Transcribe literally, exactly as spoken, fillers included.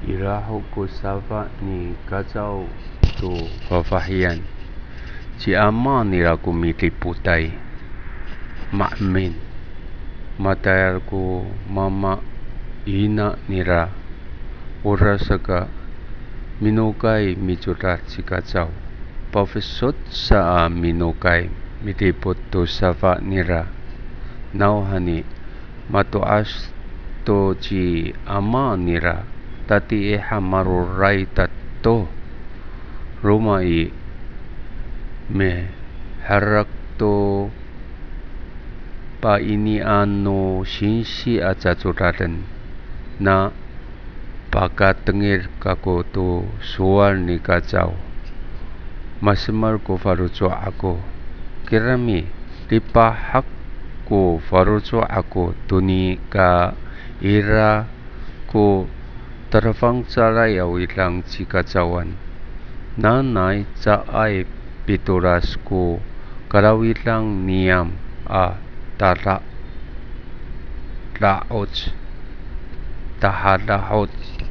Iraho ko sava ni kacau tu fafahian. Si ama nira ku mitiputay. Ma'min. Matayar ku mama ina nira. Ora saka minukay mijurat si kacau. Pafisot sa minukay mitiput tu sava nira. Nauhani matuas to ji ama nira. Tati eha marurai tato rumai me harak to pa ini ano shinsi acacuradan na pakatengir kako to suar ni kacau masemar ko faruco ako kirami dipahak ko faruco ako tuni ka ira ko terfang carai awilang si kacauan nanay caay pituras ko karawilang niam a tara laot tahalahot